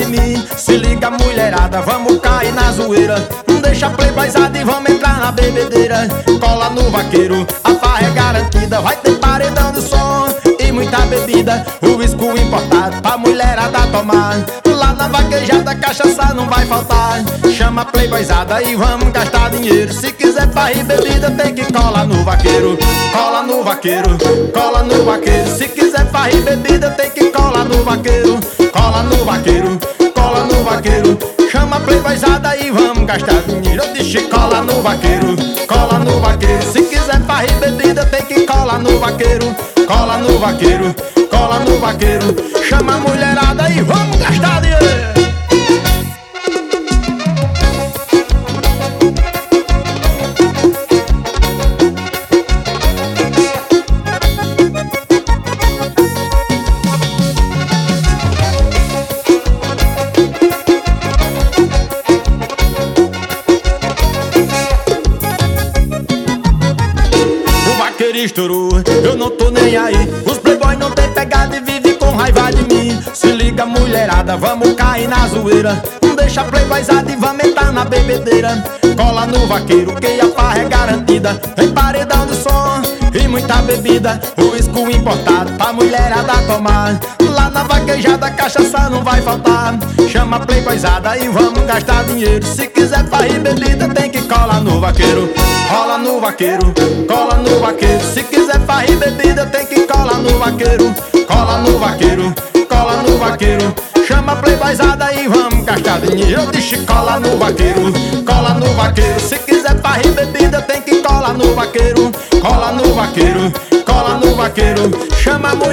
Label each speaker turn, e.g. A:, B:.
A: de mim. Se liga, mulherada, vamos cair na zoeira. Não deixa playboyzada e vamos entrar na bebedeira. Cola no vaqueiro, a farra é garantida. Vai ter paredão de som e muita bebida. O whisky importado pra mulherada tomar. Lá na vaquejada, cachaça não vai faltar. Chama a playboyzada e vamos gastar dinheiro. Se quiser farra e bebida, tem que colar no vaqueiro. Cola no vaqueiro, cola no vaqueiro. Se quiser farra e bebida, tem que colar no vaqueiro. Cola no vaqueiro, cola no vaqueiro. Chama a playboyzada e vamos gastar dinheiro. Eu disse cola no vaqueiro, cola no vaqueiro. Se quiser farra e bebida, tem que colar no vaqueiro. Cola no vaqueiro, cola no vaqueiro. Chama a mulherada e vamos gastar dinheiro. Estourou, eu não tô nem aí. Os playboy não tem pegada e vive com raiva de mim. Se liga, mulherada, vamos cair na zoeira. Não deixa playboyzada e vamos entrar na bebedeira. Cola no vaqueiro que a farra é garantida. Tem paredão de som e muita bebida. O whisky importado pra mulherada tomar. Lá na vaquejada, cachaça não vai faltar. Chama a playboyzada e vamos gastar dinheiro. Se quiser farra e bebida, tem que colar no vaqueiro. Cola no vaqueiro, cola no vaqueiro. Se quiser farra e bebida, tem que colar no vaqueiro. Cola no vaqueiro, cola no vaqueiro. Chama a playboyzada e vamos gastar dinheiro. Eu disse cola no vaqueiro, cola no vaqueiro. Se quiser farra e bebida, tem que colar no vaqueiro. Cola no vaqueiro, cola no vaqueiro. Chama a